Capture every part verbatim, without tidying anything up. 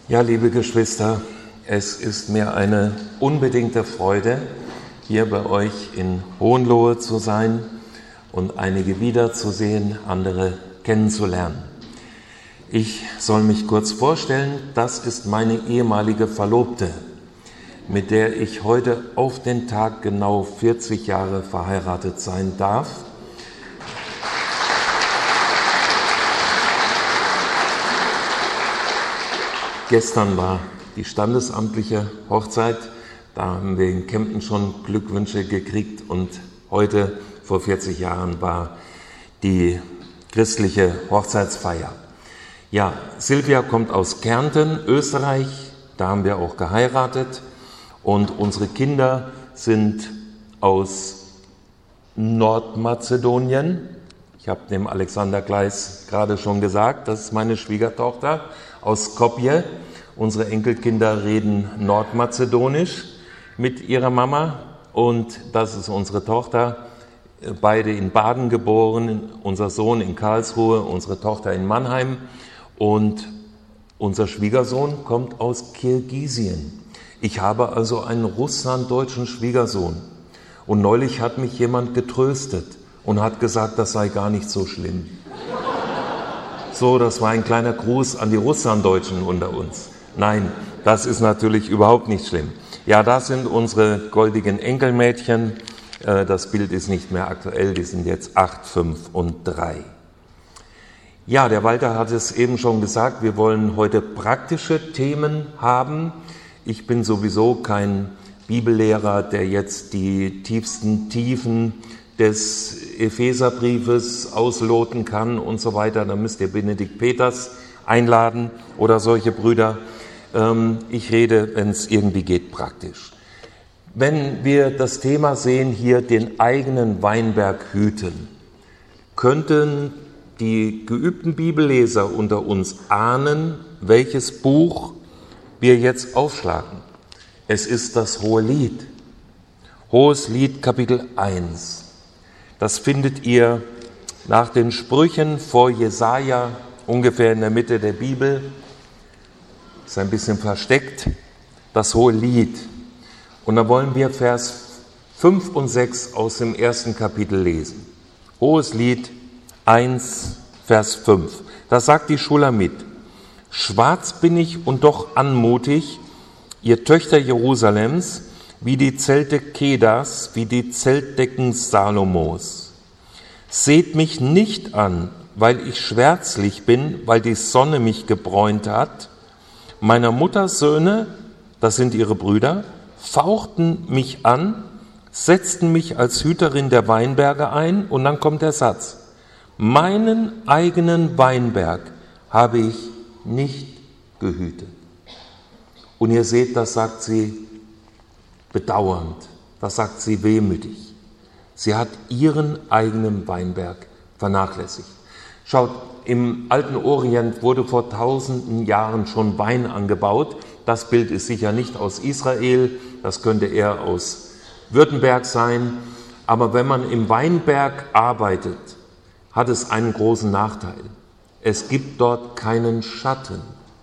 Ja, liebe Geschwister, es ist mir eine unbedingte Freude, hier bei euch in Hohenlohe zu sein und einige wiederzusehen, andere kennenzulernen. Ich soll mich kurz vorstellen, das ist meine ehemalige Verlobte, mit der ich heute auf den Tag genau vierzig Jahre verheiratet sein darf. Gestern war die standesamtliche Hochzeit, da haben wir in Kempten schon Glückwünsche gekriegt und heute, vor vierzig Jahren, war die christliche Hochzeitsfeier. Ja, Silvia kommt aus Kärnten, Österreich, da haben wir auch geheiratet und unsere Kinder sind aus Nordmazedonien. Ich habe dem Alexander Gleis gerade schon gesagt, das ist meine Schwiegertochter aus Skopje. Unsere Enkelkinder reden Nordmazedonisch mit ihrer Mama und das ist unsere Tochter, beide in Baden geboren, unser Sohn in Karlsruhe, unsere Tochter in Mannheim und unser Schwiegersohn kommt aus Kirgisien. Ich habe also einen russlanddeutschen Schwiegersohn und neulich hat mich jemand getröstet und hat gesagt, das sei gar nicht so schlimm. So, das war ein kleiner Gruß an die Russlanddeutschen unter uns. Nein, das ist natürlich überhaupt nicht schlimm. Ja, das sind unsere goldigen Enkelmädchen. Das Bild ist nicht mehr aktuell, die sind jetzt acht, fünf und drei. Ja, der Walter hat es eben schon gesagt, wir wollen heute praktische Themen haben. Ich bin sowieso kein Bibellehrer, der jetzt die tiefsten Tiefen des Epheserbriefes ausloten kann und so weiter. Da müsst ihr Benedikt Peters einladen oder solche Brüder. Ich rede, wenn es irgendwie geht, praktisch. Wenn wir das Thema sehen, hier den eigenen Weinberg hüten, könnten die geübten Bibelleser unter uns ahnen, welches Buch wir jetzt aufschlagen. Es ist das Hohelied. Hohelied Kapitel eins. Das findet ihr nach den Sprüchen vor Jesaja, ungefähr in der Mitte der Bibel. Ist ein bisschen versteckt, das Hohelied. Und da wollen wir Vers fünf und sechs aus dem ersten Kapitel lesen. Hohelied eins, Vers fünf. Da sagt die Schulamit: Schwarz bin ich und doch anmutig, ihr Töchter Jerusalems, wie die Zelte Kedas, wie die Zeltdecken Salomos. Seht mich nicht an, weil ich schwärzlich bin, weil die Sonne mich gebräunt hat. Meiner Mutter Söhne, das sind ihre Brüder, fauchten mich an, setzten mich als Hüterin der Weinberge ein, und dann kommt der Satz: Meinen eigenen Weinberg habe ich nicht gehütet. Und ihr seht, das sagt sie bedauernd, das sagt sie wehmütig. Sie hat ihren eigenen Weinberg vernachlässigt. Schaut, im alten Orient wurde vor tausenden Jahren schon Wein angebaut. Das Bild ist sicher nicht aus Israel, das könnte eher aus Württemberg sein. Aber wenn man im Weinberg arbeitet, hat es einen großen Nachteil. Es gibt dort keinen Schatten.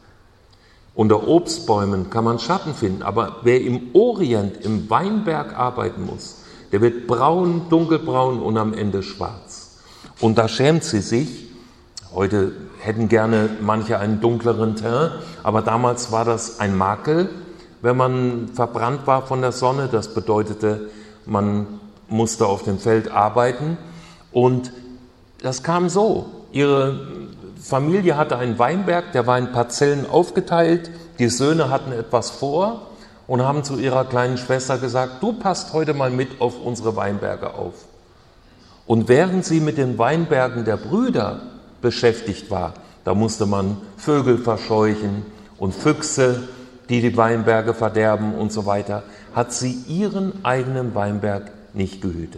Unter Obstbäumen kann man Schatten finden, aber wer im Orient, im Weinberg arbeiten muss, der wird braun, dunkelbraun und am Ende schwarz. Und da schämt sie sich. Heute hätten gerne manche einen dunkleren Teint, aber damals war das ein Makel, wenn man verbrannt war von der Sonne. Das bedeutete, man musste auf dem Feld arbeiten. Und das kam so. Ihre Familie hatte einen Weinberg, der war in Parzellen aufgeteilt. Die Söhne hatten etwas vor und haben zu ihrer kleinen Schwester gesagt: Du passt heute mal mit auf unsere Weinberge auf. Und während sie mit den Weinbergen der Brüder beschäftigt war, da musste man Vögel verscheuchen und Füchse, die die Weinberge verderben und so weiter, hat sie ihren eigenen Weinberg nicht gehütet.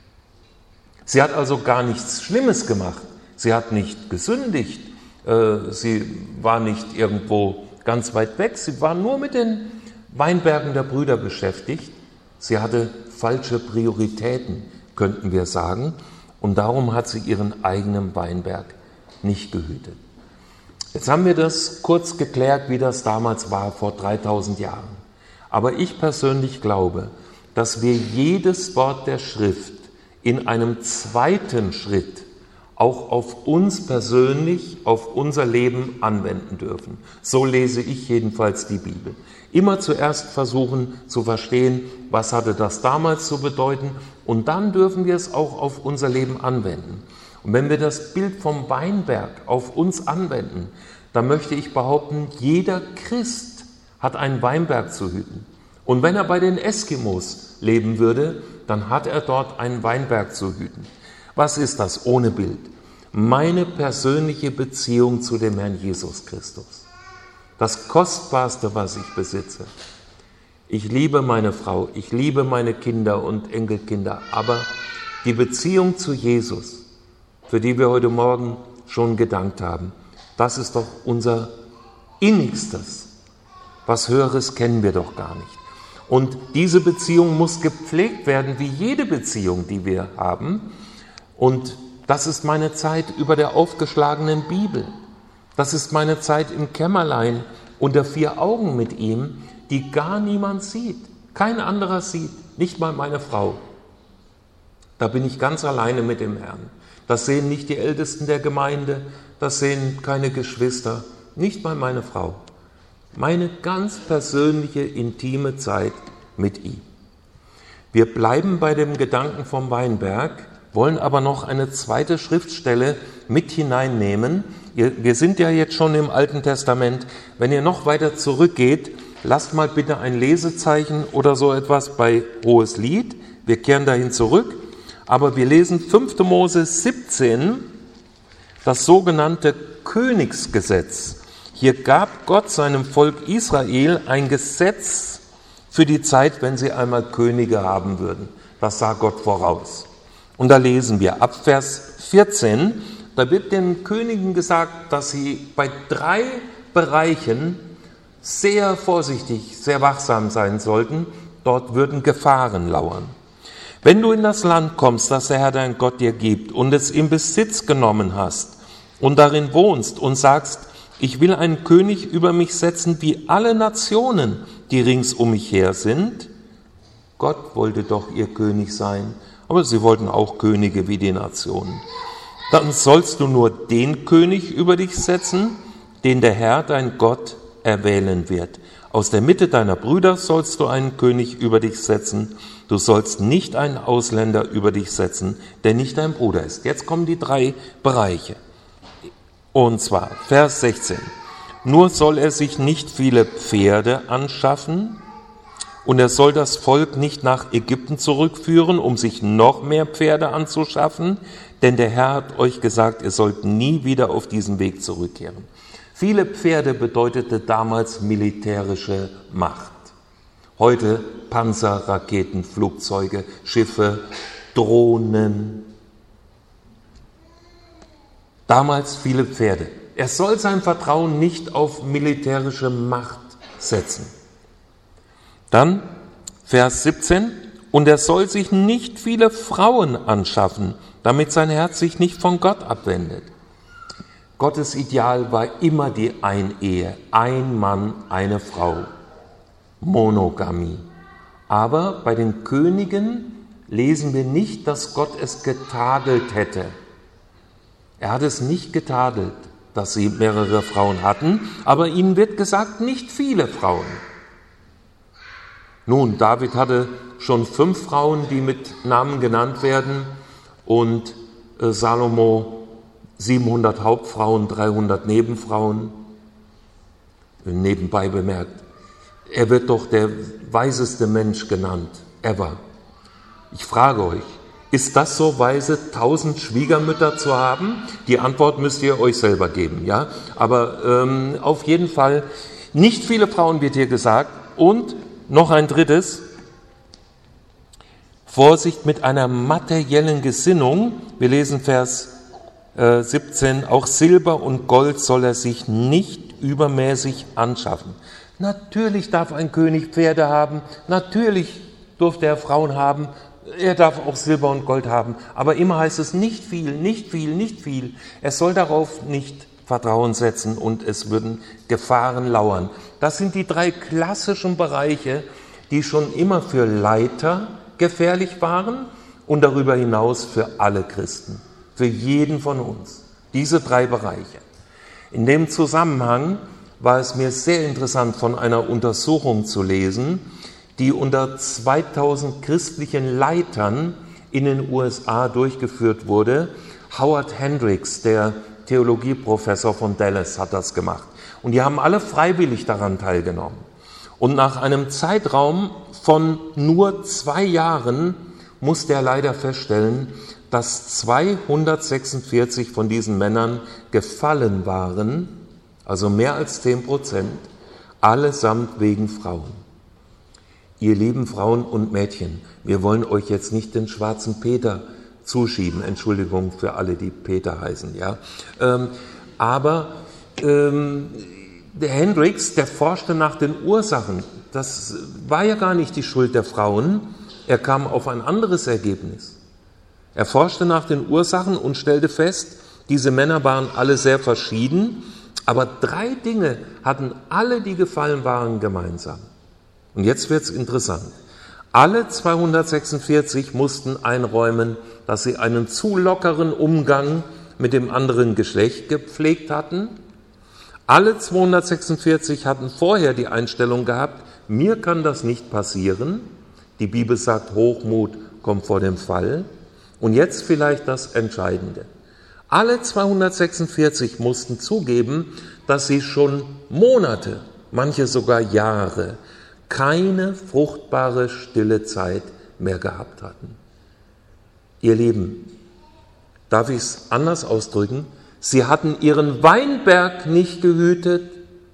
Sie hat also gar nichts Schlimmes gemacht. Sie hat nicht gesündigt, sie war nicht irgendwo ganz weit weg, sie war nur mit den Weinbergen der Brüder beschäftigt. Sie hatte falsche Prioritäten, könnten wir sagen, und darum hat sie ihren eigenen Weinberg nicht gehütet. Jetzt haben wir das kurz geklärt, wie das damals war, vor dreitausend Jahren. Aber ich persönlich glaube, dass wir jedes Wort der Schrift in einem zweiten Schritt auch auf uns persönlich, auf unser Leben anwenden dürfen. So lese ich jedenfalls die Bibel. Immer zuerst versuchen zu verstehen, was hatte das damals zu bedeuten, und dann dürfen wir es auch auf unser Leben anwenden. Und wenn wir das Bild vom Weinberg auf uns anwenden, dann möchte ich behaupten, jeder Christ hat einen Weinberg zu hüten. Und wenn er bei den Eskimos leben würde, dann hat er dort einen Weinberg zu hüten. Was ist das ohne Bild? Meine persönliche Beziehung zu dem Herrn Jesus Christus. Das Kostbarste, was ich besitze. Ich liebe meine Frau, ich liebe meine Kinder und Enkelkinder, aber die Beziehung zu Jesus, für die wir heute Morgen schon gedankt haben, das ist doch unser Innigstes. Was Höheres kennen wir doch gar nicht. Und diese Beziehung muss gepflegt werden, wie jede Beziehung, die wir haben. Und das ist meine Zeit über der aufgeschlagenen Bibel. Das ist meine Zeit im Kämmerlein unter vier Augen mit ihm, die gar niemand sieht. Kein anderer sieht, nicht mal meine Frau. Da bin ich ganz alleine mit dem Herrn. Das sehen nicht die Ältesten der Gemeinde, das sehen keine Geschwister, nicht mal meine Frau. Meine ganz persönliche, intime Zeit mit ihm. Wir bleiben bei dem Gedanken vom Weinberg, wollen aber noch eine zweite Schriftstelle mit hineinnehmen. Wir sind ja jetzt schon im Alten Testament. Wenn ihr noch weiter zurückgeht, lasst mal bitte ein Lesezeichen oder so etwas bei Hoheslied. Wir kehren dahin zurück. Aber wir lesen fünfter Mose siebzehn, das sogenannte Königsgesetz. Hier gab Gott seinem Volk Israel ein Gesetz für die Zeit, wenn sie einmal Könige haben würden. Das sah Gott voraus. Und da lesen wir ab Vers vierzehn, da wird den Königen gesagt, dass sie bei drei Bereichen sehr vorsichtig, sehr wachsam sein sollten. Dort würden Gefahren lauern. Wenn du in das Land kommst, das der Herr dein Gott dir gibt, und es in Besitz genommen hast und darin wohnst und sagst, ich will einen König über mich setzen wie alle Nationen, die rings um mich her sind. Gott wollte doch ihr König sein, aber sie wollten auch Könige wie die Nationen. Dann sollst du nur den König über dich setzen, den der Herr dein Gott erwählen wird. Aus der Mitte deiner Brüder sollst du einen König über dich setzen. Du sollst nicht einen Ausländer über dich setzen, der nicht dein Bruder ist. Jetzt kommen die drei Bereiche. Und zwar Vers sechzehn. Nur soll er sich nicht viele Pferde anschaffen und er soll das Volk nicht nach Ägypten zurückführen, um sich noch mehr Pferde anzuschaffen, denn der Herr hat euch gesagt, ihr sollt nie wieder auf diesen Weg zurückkehren. Viele Pferde bedeutete damals militärische Macht. Heute Panzer, Raketen, Flugzeuge, Schiffe, Drohnen. Damals viele Pferde. Er soll sein Vertrauen nicht auf militärische Macht setzen. Dann Vers siebzehn. Und er soll sich nicht viele Frauen anschaffen, damit sein Herz sich nicht von Gott abwendet. Gottes Ideal war immer die Einehe. Ein Mann, eine Frau. Monogamie. Aber bei den Königen lesen wir nicht, dass Gott es getadelt hätte. Er hat es nicht getadelt, dass sie mehrere Frauen hatten, aber ihnen wird gesagt, nicht viele Frauen. Nun, David hatte schon fünf Frauen, die mit Namen genannt werden, und äh, Salomo siebenhundert Hauptfrauen, dreihundert Nebenfrauen. Nebenbei bemerkt, er wird doch der weiseste Mensch genannt, ever. Ich frage euch, ist das so weise, tausend Schwiegermütter zu haben? Die Antwort müsst ihr euch selber geben, ja? Aber ähm, auf jeden Fall, nicht viele Frauen wird hier gesagt. Und noch ein drittes, Vorsicht mit einer materiellen Gesinnung. Wir lesen Vers äh, siebzehn, auch Silber und Gold soll er sich nicht übermäßig anschaffen. Natürlich darf ein König Pferde haben, natürlich durfte er Frauen haben, er darf auch Silber und Gold haben, aber immer heißt es nicht viel, nicht viel, nicht viel. Er soll darauf nicht Vertrauen setzen und es würden Gefahren lauern. Das sind die drei klassischen Bereiche, die schon immer für Leiter gefährlich waren und darüber hinaus für alle Christen, für jeden von uns. Diese drei Bereiche. In dem Zusammenhang war es mir sehr interessant, von einer Untersuchung zu lesen, die unter zweitausend christlichen Leitern in den U S A durchgeführt wurde. Howard Hendricks, der Theologieprofessor von Dallas, hat das gemacht. Und die haben alle freiwillig daran teilgenommen. Und nach einem Zeitraum von nur zwei Jahren musste er leider feststellen, dass zweihundertsechsundvierzig von diesen Männern gefallen waren, also mehr als zehn Prozent, allesamt wegen Frauen. Ihr lieben Frauen und Mädchen, wir wollen euch jetzt nicht den schwarzen Peter zuschieben, Entschuldigung für alle, die Peter heißen, ja. Ähm, aber ähm, der Hendricks, der forschte nach den Ursachen. Das war ja gar nicht die Schuld der Frauen. Er kam auf ein anderes Ergebnis. Er forschte nach den Ursachen und stellte fest, diese Männer waren alle sehr verschieden, aber drei Dinge hatten alle, die gefallen waren, gemeinsam. Und jetzt wird's interessant. Alle zweihundertsechsundvierzig mussten einräumen, dass sie einen zu lockeren Umgang mit dem anderen Geschlecht gepflegt hatten. Alle zweihundertsechsundvierzig hatten vorher die Einstellung gehabt, mir kann das nicht passieren. Die Bibel sagt, Hochmut kommt vor dem Fall. Und jetzt vielleicht das Entscheidende. Alle zweihundertsechsundvierzig mussten zugeben, dass sie schon Monate, manche sogar Jahre, keine fruchtbare stille Zeit mehr gehabt hatten. Ihr Lieben, darf ich es anders ausdrücken? Sie hatten ihren Weinberg nicht gehütet.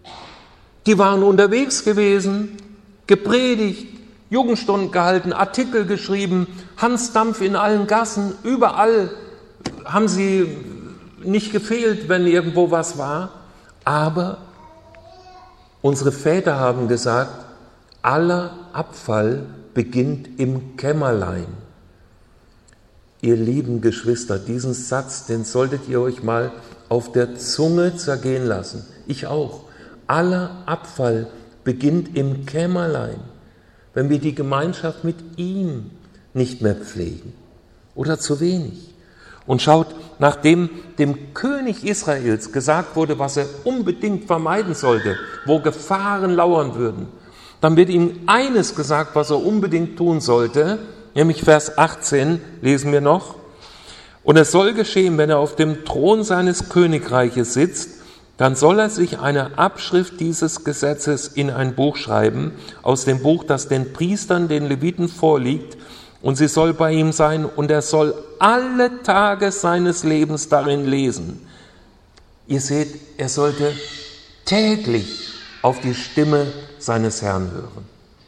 Die waren unterwegs gewesen, gepredigt, Jugendstunden gehalten, Artikel geschrieben, Hans Dampf in allen Gassen, überall haben sie nicht gefehlt, wenn irgendwo was war. Aber unsere Väter haben gesagt, aller Abfall beginnt im Kämmerlein. Ihr lieben Geschwister, diesen Satz, den solltet ihr euch mal auf der Zunge zergehen lassen. Ich auch. Aller Abfall beginnt im Kämmerlein, wenn wir die Gemeinschaft mit ihm nicht mehr pflegen oder zu wenig. Und schaut, nachdem dem König Israels gesagt wurde, was er unbedingt vermeiden sollte, wo Gefahren lauern würden, dann wird ihm eines gesagt, was er unbedingt tun sollte, nämlich Vers achtzehn lesen wir noch. Und es soll geschehen, wenn er auf dem Thron seines Königreiches sitzt, dann soll er sich eine Abschrift dieses Gesetzes in ein Buch schreiben, aus dem Buch, das den Priestern, den Leviten vorliegt, und sie soll bei ihm sein, und er soll alle Tage seines Lebens darin lesen. Ihr seht, er sollte täglich auf die Stimme seines Herrn hören.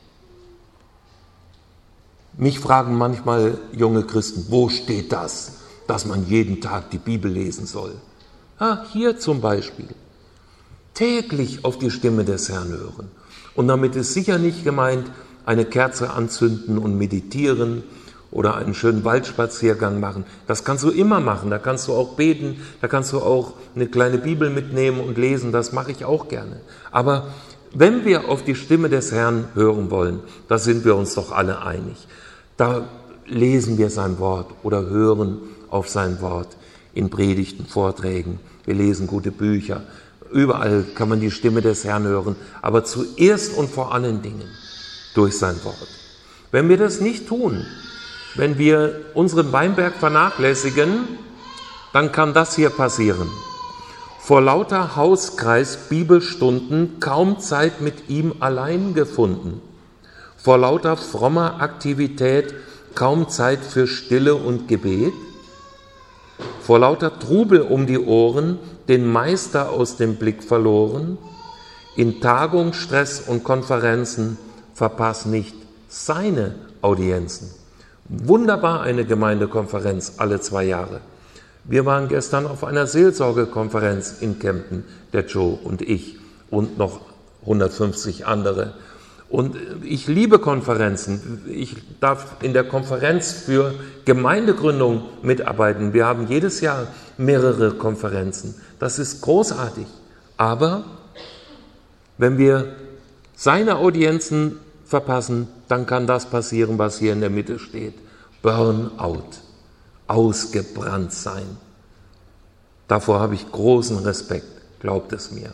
Mich fragen manchmal junge Christen, wo steht das, dass man jeden Tag die Bibel lesen soll? Ah, hier zum Beispiel. Täglich auf die Stimme des Herrn hören. Und damit ist sicher nicht gemeint, eine Kerze anzünden und meditieren oder einen schönen Waldspaziergang machen. Das kannst du immer machen. Da kannst du auch beten, da kannst du auch eine kleine Bibel mitnehmen und lesen. Das mache ich auch gerne. Aber wenn wir auf die Stimme des Herrn hören wollen, da sind wir uns doch alle einig. Da lesen wir sein Wort oder hören auf sein Wort in Predigten, Vorträgen. Wir lesen gute Bücher. Überall kann man die Stimme des Herrn hören, aber zuerst und vor allen Dingen durch sein Wort. Wenn wir das nicht tun, wenn wir unseren Weinberg vernachlässigen, dann kann das hier passieren. Vor lauter Hauskreis Bibelstunden kaum Zeit mit ihm allein gefunden. Vor lauter frommer Aktivität kaum Zeit für Stille und Gebet. Vor lauter Trubel um die Ohren den Meister aus dem Blick verloren. In Tagung, Stress und Konferenzen verpass nicht seine Audienzen. Wunderbar, eine Gemeindekonferenz alle zwei Jahre. Wir waren gestern auf einer Seelsorgekonferenz in Kempten, der Joe und ich und noch hundertfünfzig andere. Und ich liebe Konferenzen. Ich darf in der Konferenz für Gemeindegründung mitarbeiten. Wir haben jedes Jahr mehrere Konferenzen. Das ist großartig. Aber wenn wir seine Audienzen verpassen, dann kann das passieren, was hier in der Mitte steht. Burnout, ausgebrannt sein. Davor habe ich großen Respekt, glaubt es mir.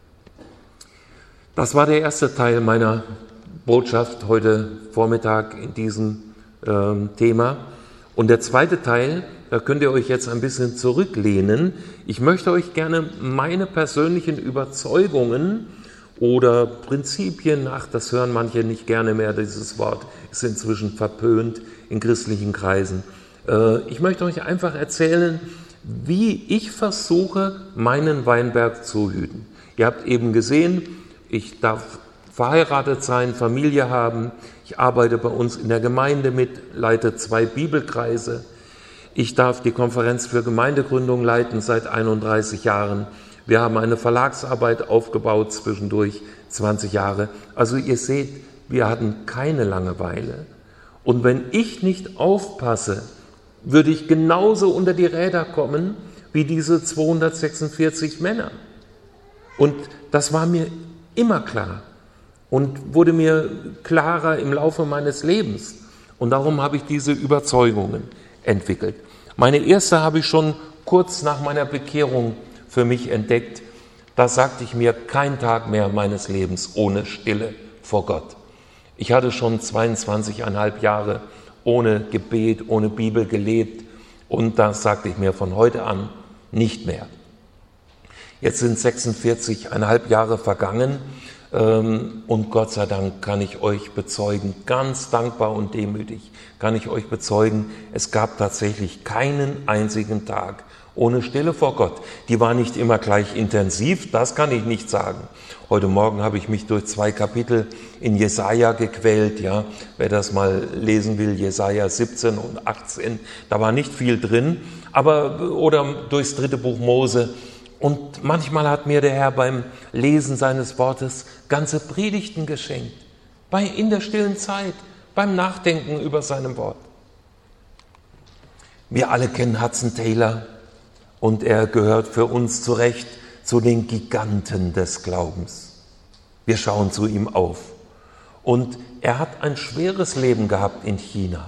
Das war der erste Teil meiner Botschaft heute Vormittag in diesem äh, Thema. Und der zweite Teil, da könnt ihr euch jetzt ein bisschen zurücklehnen. Ich möchte euch gerne meine persönlichen Überzeugungen oder Prinzipien, ach, das hören manche nicht gerne mehr, dieses Wort ist inzwischen verpönt in christlichen Kreisen. Äh, ich möchte euch einfach erzählen, wie ich versuche, meinen Weinberg zu hüten. Ihr habt eben gesehen, ich darf verheiratet sein, Familie haben. Ich arbeite bei uns in der Gemeinde mit, leite zwei Bibelkreise. Ich darf die Konferenz für Gemeindegründung leiten seit einunddreißig Jahren. Wir haben eine Verlagsarbeit aufgebaut, zwischendurch zwanzig Jahre. Also ihr seht, wir hatten keine Langeweile. Und wenn ich nicht aufpasse, würde ich genauso unter die Räder kommen wie diese zweihundertsechsundvierzig Männer. Und das war mir immer klar und wurde mir klarer im Laufe meines Lebens. Und darum habe ich diese Überzeugungen entwickelt. Meine erste habe ich schon kurz nach meiner Bekehrung für mich entdeckt. Da sagte ich mir, kein Tag mehr meines Lebens ohne Stille vor Gott. Ich hatte schon zweiundzwanzigeinhalb Jahre ohne Gebet, ohne Bibel gelebt. Und da sagte ich mir von heute an nicht mehr. Jetzt sind sechsundvierzigeinhalb Jahre vergangen und Gott sei Dank kann ich euch bezeugen, ganz dankbar und demütig kann ich euch bezeugen, es gab tatsächlich keinen einzigen Tag ohne Stille vor Gott. Die war nicht immer gleich intensiv, das kann ich nicht sagen. Heute Morgen habe ich mich durch zwei Kapitel in Jesaja gequält, ja. Wer das mal lesen will, Jesaja siebzehn und achtzehn, da war nicht viel drin, aber, oder durchs dritte Buch Mose. Und manchmal hat mir der Herr beim Lesen seines Wortes ganze Predigten geschenkt, bei, in der stillen Zeit, beim Nachdenken über seinem Wort. Wir alle kennen Hudson Taylor und er gehört für uns zu Recht zu den Giganten des Glaubens. Wir schauen zu ihm auf. Und er hat ein schweres Leben gehabt in China.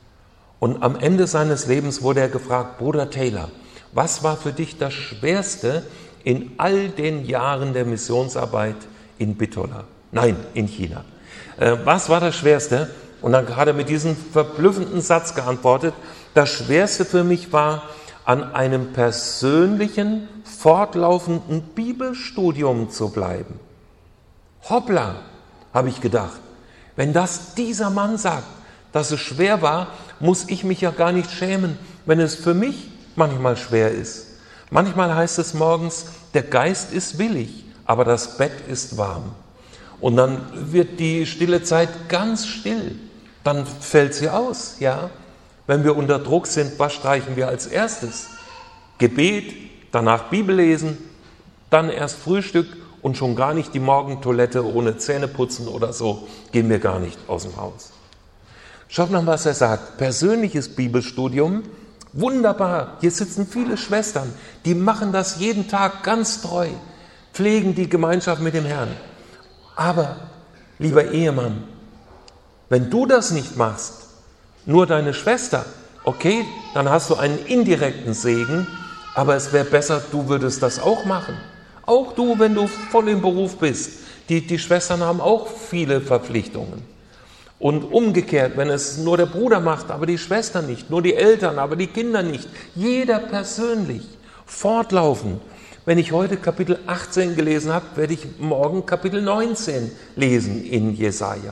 Und am Ende seines Lebens wurde er gefragt, Bruder Taylor, was war für dich das Schwerste in all den Jahren der Missionsarbeit in Bitola? Nein, in China. Äh, was war das Schwerste? Und dann hat er mit diesem verblüffenden Satz geantwortet, das Schwerste für mich war, an einem persönlichen, fortlaufenden Bibelstudium zu bleiben. Hoppla, habe ich gedacht. Wenn das dieser Mann sagt, dass es schwer war, muss ich mich ja gar nicht schämen, wenn es für mich manchmal schwer ist. Manchmal heißt es morgens, der Geist ist willig, aber das Bett ist warm. Und dann wird die stille Zeit ganz still. Dann fällt sie aus, ja. Wenn wir unter Druck sind, was streichen wir als erstes? Gebet, danach Bibel lesen, dann erst Frühstück und schon gar nicht die Morgentoilette ohne Zähneputzen oder so, gehen wir gar nicht aus dem Haus. Schaut mal, was er sagt. Persönliches Bibelstudium, wunderbar. Hier sitzen viele Schwestern, die machen das jeden Tag ganz treu, pflegen die Gemeinschaft mit dem Herrn. Aber, lieber Ehemann, wenn du das nicht machst, nur deine Schwester, okay, dann hast du einen indirekten Segen, aber es wäre besser, du würdest das auch machen. Auch du, wenn du voll im Beruf bist. Die, die Schwestern haben auch viele Verpflichtungen. Und umgekehrt, wenn es nur der Bruder macht, aber die Schwester nicht, nur die Eltern, aber die Kinder nicht. Jeder persönlich, fortlaufend. Wenn ich heute Kapitel achtzehn gelesen habe, werde ich morgen Kapitel neunzehn lesen in Jesaja.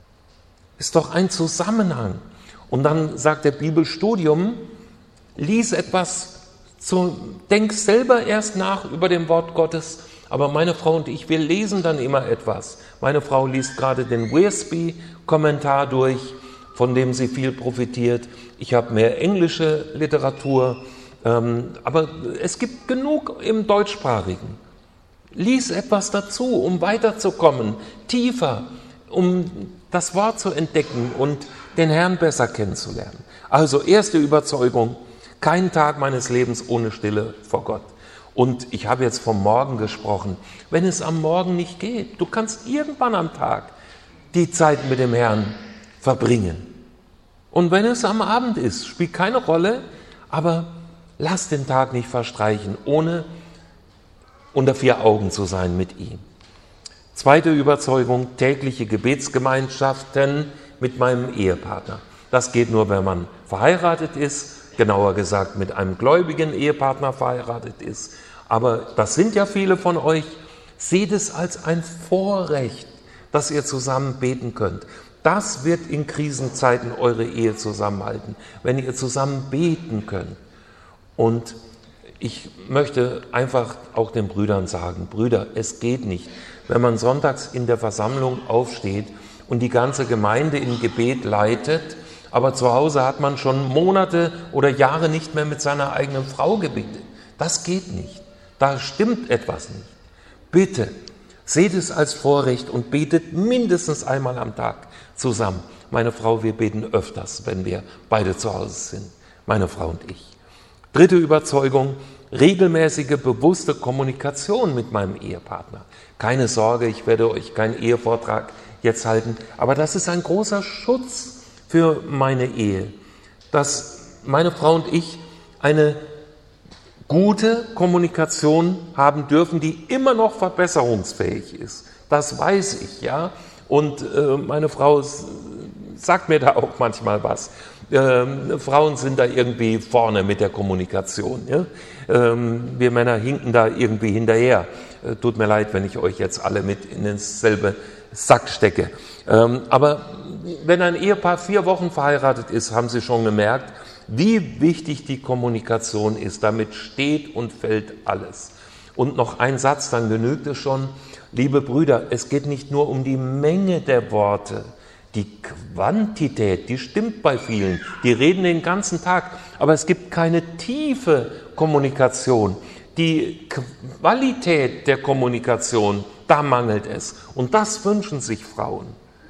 Ist doch ein Zusammenhang. Und dann sagt der Bibelstudium, lies etwas, zu, denk selber erst nach über dem Wort Gottes, aber meine Frau und ich, wir lesen dann immer etwas. Meine Frau liest gerade den Wiersbe-Kommentar durch, von dem sie viel profitiert. Ich habe mehr englische Literatur, ähm, aber es gibt genug im Deutschsprachigen. Lies etwas dazu, um weiterzukommen, tiefer, um das Wort zu entdecken und den Herrn besser kennenzulernen. Also erste Überzeugung, Kein Tag meines Lebens ohne Stille vor Gott. Und ich habe jetzt vom Morgen gesprochen. Wenn es am Morgen nicht geht, du kannst irgendwann am Tag die Zeit mit dem Herrn verbringen. Und wenn es am Abend ist, spielt keine Rolle, aber lass den Tag nicht verstreichen, ohne unter vier Augen zu sein mit ihm. Zweite Überzeugung, tägliche Gebetsgemeinschaften mit meinem Ehepartner. Das geht nur, wenn man verheiratet ist, genauer gesagt mit einem gläubigen Ehepartner verheiratet ist. Aber das sind ja viele von euch. Seht es als ein Vorrecht, dass ihr zusammen beten könnt. Das wird in Krisenzeiten eure Ehe zusammenhalten, wenn ihr zusammen beten könnt. Und ich möchte einfach auch den Brüdern sagen, Brüder, es geht nicht, wenn man sonntags in der Versammlung aufsteht und die ganze Gemeinde in Gebet leitet, aber zu Hause hat man schon Monate oder Jahre nicht mehr mit seiner eigenen Frau gebetet. Das geht nicht. Da stimmt etwas nicht. Bitte, seht es als Vorrecht und betet mindestens einmal am Tag zusammen. Meine Frau, wir beten öfters, wenn wir beide zu Hause sind, meine Frau und ich. Dritte Überzeugung, regelmäßige, bewusste Kommunikation mit meinem Ehepartner. Keine Sorge, ich werde euch keinen Ehevortrag jetzt halten, aber das ist ein großer Schutz für meine Ehe, dass meine Frau und ich eine gute Kommunikation haben dürfen, die immer noch verbesserungsfähig ist. Das weiß ich, ja. Und äh, meine Frau sagt mir da auch manchmal was. Ähm, Frauen sind da irgendwie vorne mit der Kommunikation. Ja? Ähm, wir Männer hinken da irgendwie hinterher. Äh, tut mir leid, wenn ich euch jetzt alle mit in denselben Sack stecke. Ähm, aber wenn ein Ehepaar vier Wochen verheiratet ist, haben Sie schon gemerkt, wie wichtig die Kommunikation ist. Damit steht und fällt alles. Und noch ein Satz, dann genügt es schon. Liebe Brüder, es geht nicht nur um die Menge der Worte. Die Quantität, die stimmt bei vielen. Die reden den ganzen Tag. Aber es gibt keine tiefe Kommunikation. Die Qualität der Kommunikation, da mangelt es. Und das wünschen sich Frauen.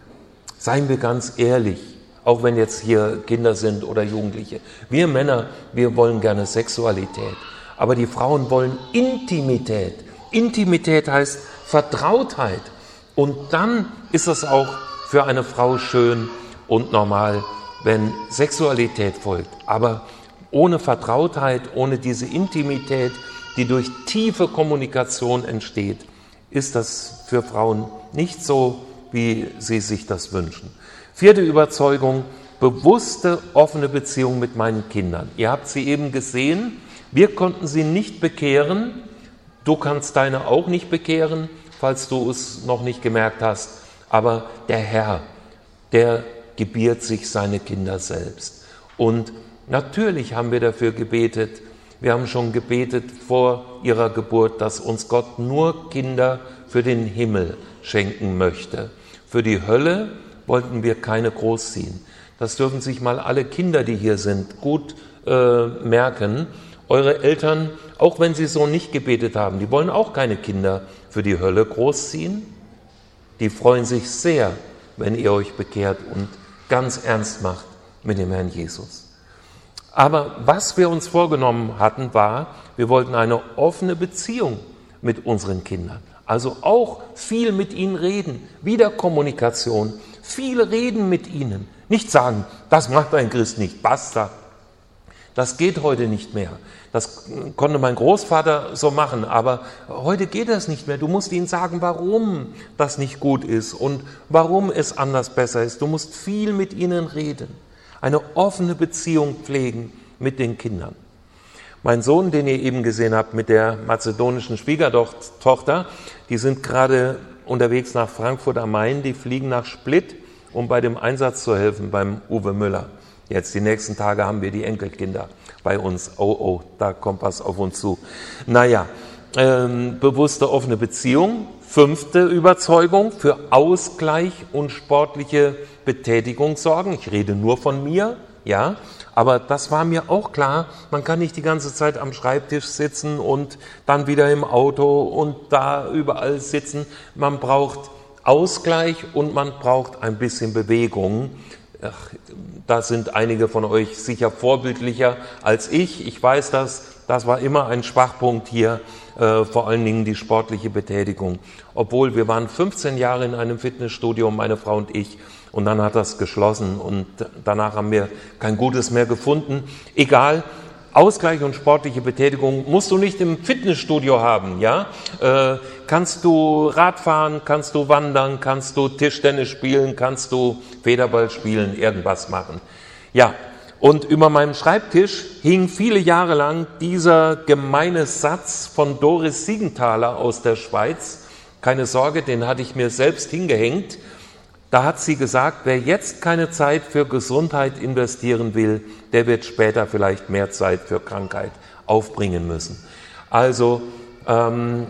Seien wir ganz ehrlich. Auch wenn jetzt hier Kinder sind oder Jugendliche. Wir Männer, wir wollen gerne Sexualität. Aber die Frauen wollen Intimität. Intimität heißt Vertrautheit. Und dann ist es auch für eine Frau schön und normal, wenn Sexualität folgt. Aber ohne Vertrautheit, ohne diese Intimität, die durch tiefe Kommunikation entsteht, ist das für Frauen nicht so, wie sie sich das wünschen. Vierte Überzeugung, bewusste, offene Beziehung mit meinen Kindern. Ihr habt sie eben gesehen, wir konnten sie nicht bekehren, du kannst deine auch nicht bekehren, falls du es noch nicht gemerkt hast, aber der Herr, der gebiert sich seine Kinder selbst. Und natürlich haben wir dafür gebetet, wir haben schon gebetet vor ihrer Geburt, dass uns Gott nur Kinder für den Himmel schenken möchte. Für die Hölle wollten wir keine großziehen. Das dürfen sich mal alle Kinder, die hier sind, gut äh, merken. Eure Eltern, auch wenn sie so nicht gebetet haben, die wollen auch keine Kinder für die Hölle großziehen. Die freuen sich sehr, wenn ihr euch bekehrt und ganz ernst macht mit dem Herrn Jesus. Aber was wir uns vorgenommen hatten, war, wir wollten eine offene Beziehung mit unseren Kindern. Also auch viel mit ihnen reden, wieder Kommunikation, viel reden mit ihnen. Nicht sagen, das macht ein Christ nicht, basta. Das geht heute nicht mehr. Das konnte mein Großvater so machen, aber heute geht das nicht mehr. Du musst ihnen sagen, warum das nicht gut ist und warum es anders besser ist. Du musst viel mit ihnen reden, eine offene Beziehung pflegen mit den Kindern. Mein Sohn, den ihr eben gesehen habt mit der mazedonischen Schwiegertochter, die sind gerade unterwegs nach Frankfurt am Main, die fliegen nach Split, um bei dem Einsatz zu helfen beim Uwe Müller. Jetzt die nächsten Tage haben wir die Enkelkinder bei uns. Oh, oh, da kommt was auf uns zu. Naja, ähm, bewusste offene Beziehung. Fünfte Überzeugung, für Ausgleich und sportliche Betätigung sorgen. Ich rede nur von mir, ja, aber das war mir auch klar. Man kann nicht die ganze Zeit am Schreibtisch sitzen und dann wieder im Auto und da überall sitzen. Man braucht Ausgleich und man braucht ein bisschen Bewegung. ach, da sind einige von euch sicher vorbildlicher als ich. Ich weiß das, das war immer ein Schwachpunkt hier, äh, vor allen Dingen die sportliche Betätigung. Obwohl wir waren fünfzehn Jahre in einem Fitnessstudio, meine Frau und ich, und dann hat das geschlossen und danach haben wir kein Gutes mehr gefunden. Egal. Ausgleich und sportliche Betätigung musst du nicht im Fitnessstudio haben, ja? Äh, kannst du Radfahren, kannst du wandern, kannst du Tischtennis spielen, kannst du Federball spielen, irgendwas machen. Ja, und über meinem Schreibtisch hing viele Jahre lang dieser gemeine Satz von Doris Siegenthaler aus der Schweiz. Keine Sorge, den hatte ich mir selbst hingehängt. Da hat sie gesagt, wer jetzt keine Zeit für Gesundheit investieren will, der wird später vielleicht mehr Zeit für Krankheit aufbringen müssen. Also ähm,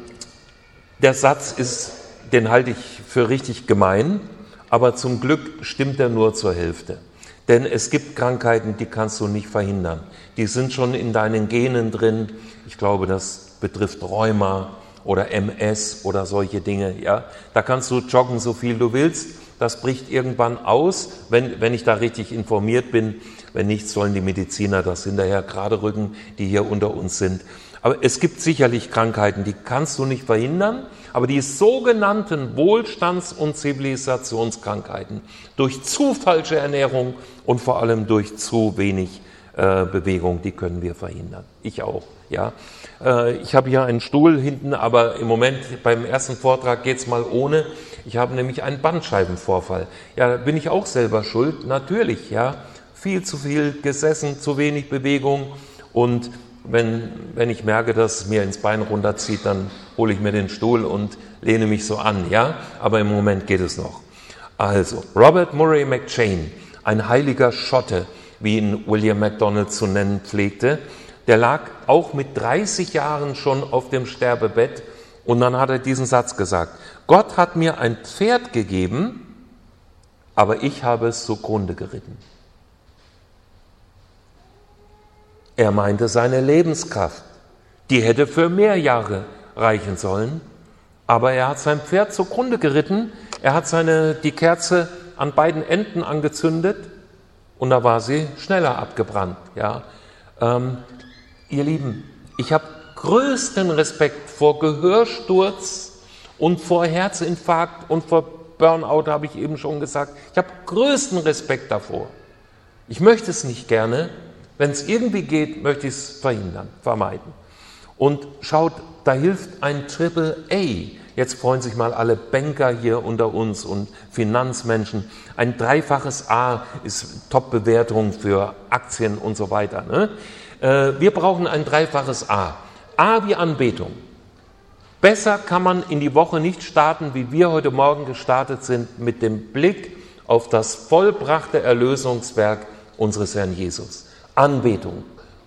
der Satz ist, den halte ich für richtig gemein, aber zum Glück stimmt er nur zur Hälfte. Denn es gibt Krankheiten, die kannst du nicht verhindern. Die sind schon in deinen Genen drin. Ich glaube, das betrifft Rheuma oder M S oder solche Dinge. Ja, da kannst du joggen, so viel du willst. Das bricht irgendwann aus, wenn, wenn ich da richtig informiert bin. Wenn nicht, sollen die Mediziner das hinterher gerade rücken, die hier unter uns sind. Aber es gibt sicherlich Krankheiten, die kannst du nicht verhindern, aber die sogenannten Wohlstands- und Zivilisationskrankheiten durch zu falsche Ernährung und vor allem durch zu wenig äh, Bewegung, die können wir verhindern. Ich auch. Ja, äh, ich habe hier einen Stuhl hinten, aber im Moment beim ersten Vortrag geht's mal ohne. Ich habe nämlich einen Bandscheibenvorfall. Ja, da bin ich auch selber schuld, natürlich. Ja, viel zu viel gesessen, zu wenig Bewegung und wenn, wenn ich merke, dass es mir ins Bein runterzieht, dann hole ich mir den Stuhl und lehne mich so an. Ja, aber im Moment geht es noch. Also Robert Murray McCheyne, ein heiliger Schotte, wie ihn William MacDonald zu nennen pflegte, der lag auch mit dreißig Jahren schon auf dem Sterbebett und dann hat er diesen Satz gesagt: Gott hat mir ein Pferd gegeben, aber ich habe es zugrunde geritten. Er meinte seine Lebenskraft, die hätte für mehr Jahre reichen sollen, aber er hat sein Pferd zugrunde geritten, er hat seine, die Kerze an beiden Enden angezündet und da war sie schneller abgebrannt. Ja. Ähm, ihr Lieben, ich habe größten Respekt vor Gehörsturz und vor Herzinfarkt und vor Burnout, habe ich eben schon gesagt. Ich habe größten Respekt davor. Ich möchte es nicht gerne. Wenn es irgendwie geht, möchte ich es verhindern, vermeiden. Und schaut, da hilft ein Triple A. Jetzt freuen sich mal alle Banker hier unter uns und Finanzmenschen. Ein dreifaches A ist Top-Bewertung für Aktien und so weiter. Ne? Äh, wir brauchen ein dreifaches A. A wie Anbetung. Besser kann man in die Woche nicht starten, wie wir heute Morgen gestartet sind, mit dem Blick auf das vollbrachte Erlösungswerk unseres Herrn Jesus. Anbetung,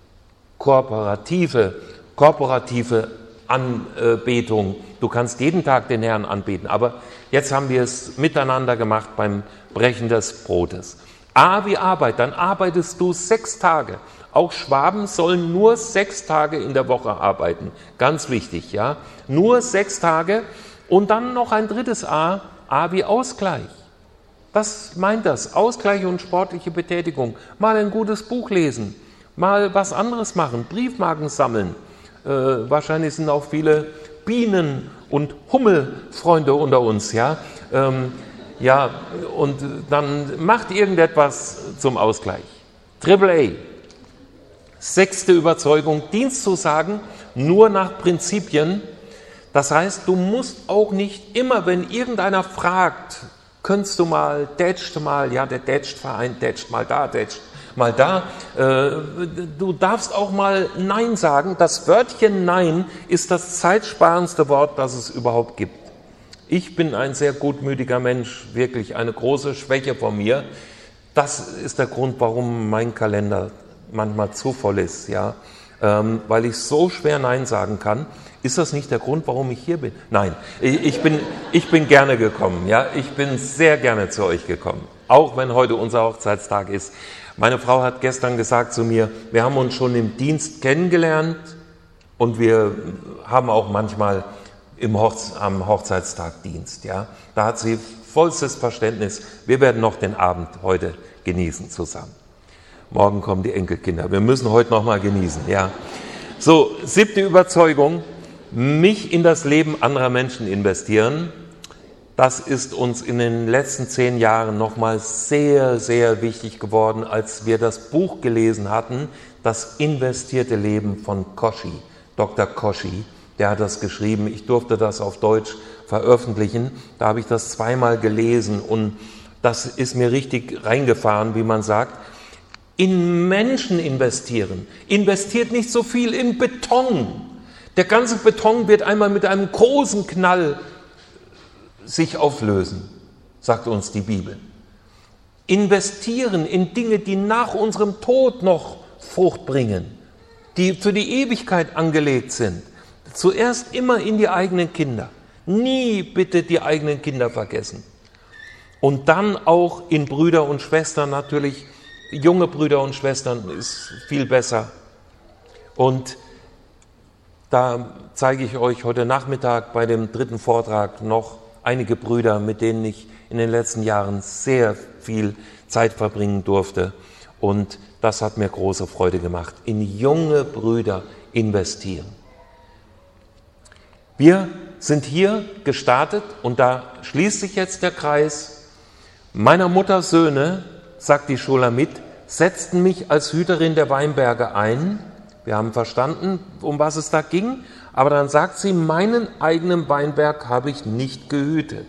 kooperative, korporative Anbetung. Du kannst jeden Tag den Herrn anbeten, aber jetzt haben wir es miteinander gemacht beim Brechen des Brotes. A wie Arbeit, dann arbeitest du sechs Tage. Auch Schwaben sollen nur sechs Tage in der Woche arbeiten. Ganz wichtig, ja. Nur sechs Tage und dann noch ein drittes A, A wie Ausgleich. Was meint das? Ausgleich und sportliche Betätigung. Mal ein gutes Buch lesen, mal was anderes machen, Briefmarken sammeln. Äh, wahrscheinlich sind auch viele Bienen- und Hummelfreunde unter uns. Ja? Ähm, ja, und dann macht irgendetwas zum Ausgleich. Triple A. Sechste Überzeugung, Dienst zu sagen, nur nach Prinzipien. Das heißt, du musst auch nicht immer, wenn irgendeiner fragt, könntest du mal, tätscht mal, ja, der Tätscht-Verein tätscht mal da, tätscht mal da. Äh, du darfst auch mal Nein sagen. Das Wörtchen Nein ist das zeitsparendste Wort, das es überhaupt gibt. Ich bin ein sehr gutmütiger Mensch, wirklich eine große Schwäche von mir. Das ist der Grund, warum mein Kalender manchmal zu voll ist, ja, ähm, weil ich so schwer Nein sagen kann. Ist das nicht der Grund, warum ich hier bin? Nein, ich bin, ich bin gerne gekommen. Ja, ich bin sehr gerne zu euch gekommen, auch wenn heute unser Hochzeitstag ist. Meine Frau hat gestern gesagt zu mir, wir haben uns schon im Dienst kennengelernt und wir haben auch manchmal im Hochze- am Hochzeitstag Dienst. Ja, da hat sie vollstes Verständnis. Wir werden noch den Abend heute genießen zusammen. Morgen kommen die Enkelkinder. Wir müssen heute noch mal genießen, ja. So, siebte Überzeugung, mich in das Leben anderer Menschen investieren. Das ist uns in den letzten zehn Jahren nochmal sehr, sehr wichtig geworden, als wir das Buch gelesen hatten, Das investierte Leben von Koshy, Doktor Koshy. Der hat das geschrieben. Ich durfte das auf Deutsch veröffentlichen. Da habe ich das zweimal gelesen und das ist mir richtig reingefahren, wie man sagt. In Menschen investieren. Investiert nicht so viel in Beton. Der ganze Beton wird einmal mit einem großen Knall sich auflösen, sagt uns die Bibel. Investieren in Dinge, die nach unserem Tod noch Frucht bringen, die für die Ewigkeit angelegt sind. Zuerst immer in die eigenen Kinder. Nie bitte die eigenen Kinder vergessen. Und dann auch in Brüder und Schwestern natürlich. Junge Brüder und Schwestern ist viel besser. Und da zeige ich euch heute Nachmittag bei dem dritten Vortrag noch einige Brüder, mit denen ich in den letzten Jahren sehr viel Zeit verbringen durfte. Und das hat mir große Freude gemacht. In junge Brüder investieren. Wir sind hier gestartet und da schließt sich jetzt der Kreis. Meiner Mutter Söhne, sagt die Schulamit, setzten mich als Hüterin der Weinberge ein. Wir haben verstanden, um was es da ging. Aber dann sagt sie, meinen eigenen Weinberg habe ich nicht gehütet.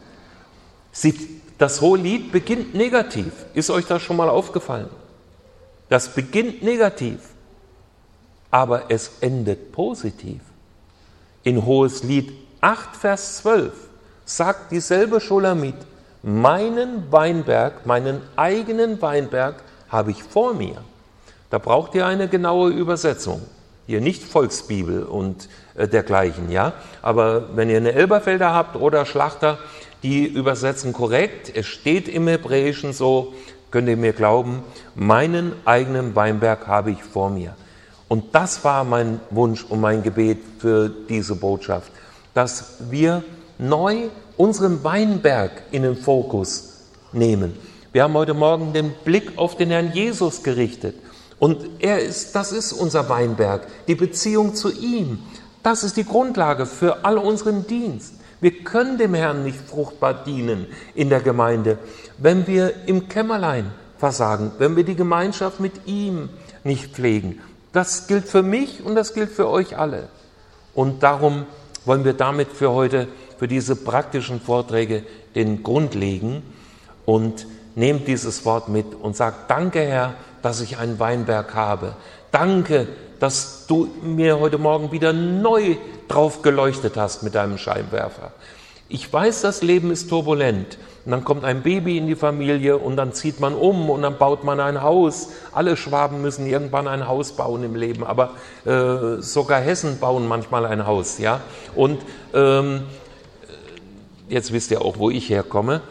Sie, das Hohelied beginnt negativ. Ist euch das schon mal aufgefallen? Das beginnt negativ, aber es endet positiv. In Hohelied acht, Vers zwölf sagt dieselbe Schulamit, meinen Weinberg, meinen eigenen Weinberg habe ich vor mir. Da braucht ihr eine genaue Übersetzung. Hier nicht Volksbibel und äh, dergleichen, ja. Aber wenn ihr eine Elberfelder habt oder Schlachter, die übersetzen korrekt. Es steht im Hebräischen so, könnt ihr mir glauben, meinen eigenen Weinberg habe ich vor mir. Und das war mein Wunsch und mein Gebet für diese Botschaft, dass wir neu unseren Weinberg in den Fokus nehmen. Wir haben heute Morgen den Blick auf den Herrn Jesus gerichtet. Und er ist, das ist unser Weinberg, die Beziehung zu ihm. Das ist die Grundlage für all unseren Dienst. Wir können dem Herrn nicht fruchtbar dienen in der Gemeinde, wenn wir im Kämmerlein versagen, wenn wir die Gemeinschaft mit ihm nicht pflegen. Das gilt für mich und das gilt für euch alle. Und darum wollen wir damit für heute, für diese praktischen Vorträge den Grund legen und nehmt dieses Wort mit und sagt, danke Herr, dass ich einen Weinberg habe. Danke, dass du mir heute Morgen wieder neu drauf geleuchtet hast mit deinem Scheinwerfer. Ich weiß, das Leben ist turbulent. Und dann kommt ein Baby in die Familie und dann zieht man um und dann baut man ein Haus. Alle Schwaben müssen irgendwann ein Haus bauen im Leben, aber äh, sogar Hessen bauen manchmal ein Haus. Ja? Und ähm, jetzt wisst ihr auch, wo ich herkomme.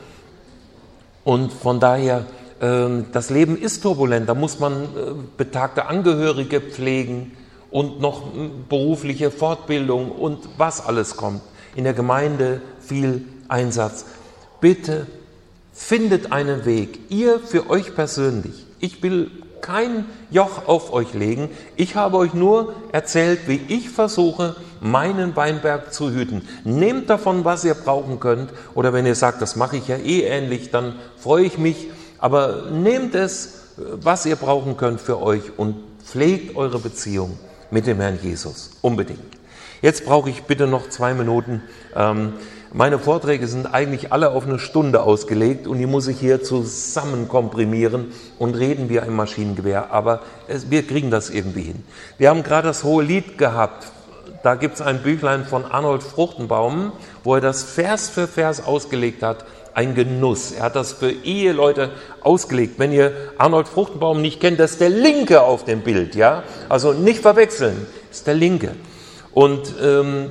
Und von daher, äh, das Leben ist turbulent. Da muss man äh, betagte Angehörige pflegen und noch äh, berufliche Fortbildung und was alles kommt. In der Gemeinde viel Einsatz. Bitte findet einen Weg, ihr für euch persönlich. Ich will kein Joch auf euch legen. Ich habe euch nur erzählt, wie ich versuche, meinen Weinberg zu hüten. Nehmt davon, was ihr brauchen könnt. Oder wenn ihr sagt, das mache ich ja eh ähnlich, dann freue ich mich. Aber nehmt es, was ihr brauchen könnt für euch und pflegt eure Beziehung mit dem Herrn Jesus. Unbedingt. Jetzt brauche ich bitte noch zwei Minuten. Ähm, Meine Vorträge sind eigentlich alle auf eine Stunde ausgelegt und die muss ich hier zusammen komprimieren und reden wie ein Maschinengewehr, aber es, wir kriegen das irgendwie hin. Wir haben gerade das Hohelied gehabt, da gibt es ein Büchlein von Arnold Fruchtenbaum, wo er das Vers für Vers ausgelegt hat, ein Genuss. Er hat das für Eheleute ausgelegt. Wenn ihr Arnold Fruchtenbaum nicht kennt, das ist der Linke auf dem Bild, ja, also nicht verwechseln, ist der Linke. Und ähm,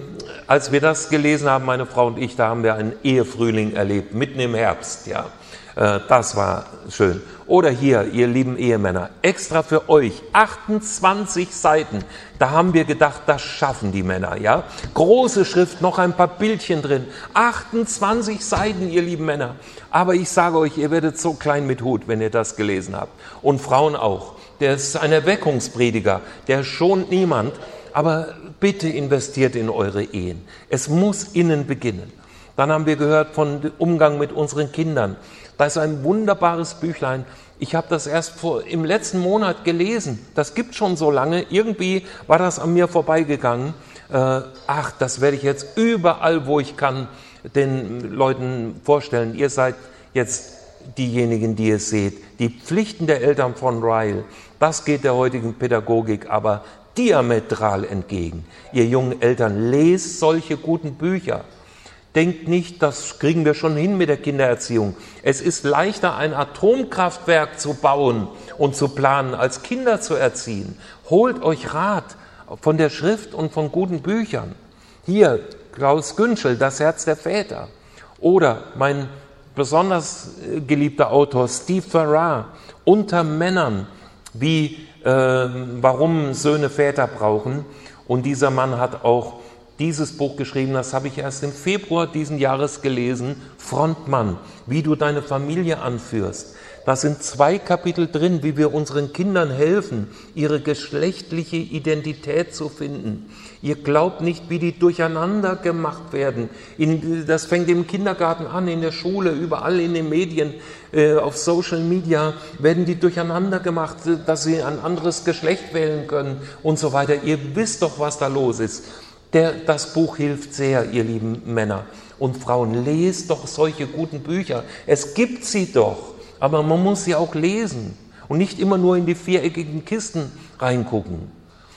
Als wir das gelesen haben, meine Frau und ich, da haben wir einen Ehefrühling erlebt, mitten im Herbst, ja. Das war schön. Oder hier, ihr lieben Ehemänner, extra für euch, achtundzwanzig Seiten. Da haben wir gedacht, das schaffen die Männer, ja. Große Schrift, noch ein paar Bildchen drin. achtundzwanzig Seiten, ihr lieben Männer. Aber ich sage euch, ihr werdet so klein mit Hut, wenn ihr das gelesen habt. Und Frauen auch. Der ist ein Erweckungsprediger, der schont niemand. Aber bitte investiert in eure Ehen. Es muss innen beginnen. Dann haben wir gehört von dem Umgang mit unseren Kindern. Da ist ein wunderbares Büchlein. Ich habe das erst vor, im letzten Monat gelesen. Das gibt schon so lange. Irgendwie war das an mir vorbeigegangen. Äh, ach, das werde ich jetzt überall, wo ich kann, den Leuten vorstellen. Ihr seid jetzt diejenigen, die es seht. Die Pflichten der Eltern von Ryle. Das geht der heutigen Pädagogik aber diametral entgegen. Ihr jungen Eltern, lest solche guten Bücher. Denkt nicht, das kriegen wir schon hin mit der Kindererziehung. Es ist leichter, ein Atomkraftwerk zu bauen und zu planen, als Kinder zu erziehen. Holt euch Rat von der Schrift und von guten Büchern. Hier, Klaus Günschel, Das Herz der Väter. Oder mein besonders geliebter Autor Steve Farrar, Unter Männern, wie, äh, warum Söhne Väter brauchen. Und dieser Mann hat auch dieses Buch geschrieben, das habe ich erst im Februar diesen Jahres gelesen, Frontmann, wie du deine Familie anführst. Da sind zwei Kapitel drin, wie wir unseren Kindern helfen, ihre geschlechtliche Identität zu finden. Ihr glaubt nicht, wie die durcheinander gemacht werden. In, das fängt im Kindergarten an, in der Schule, überall in den Medien, äh, auf Social Media werden die durcheinander gemacht, dass sie ein anderes Geschlecht wählen können und so weiter. Ihr wisst doch, was da los ist. Der, das Buch hilft sehr, ihr lieben Männer und Frauen. Lest doch solche guten Bücher. Es gibt sie doch, aber man muss sie auch lesen und nicht immer nur in die viereckigen Kisten reingucken.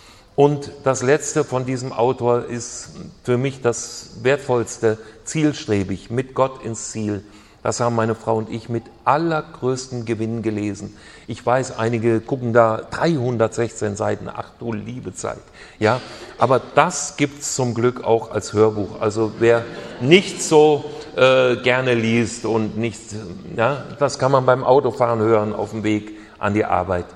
Und das Letzte von diesem Autor ist für mich das Wertvollste, zielstrebig, mit Gott ins Ziel. Das haben meine Frau und ich mit allergrößtem Gewinn gelesen. Ich weiß, einige gucken da dreihundertsechzehn Seiten, ach du liebe Zeit. Ja, aber das gibt's zum Glück auch als Hörbuch. Also wer nicht so äh, gerne liest und nicht, ja, das kann man beim Autofahren hören auf dem Weg an die Arbeit.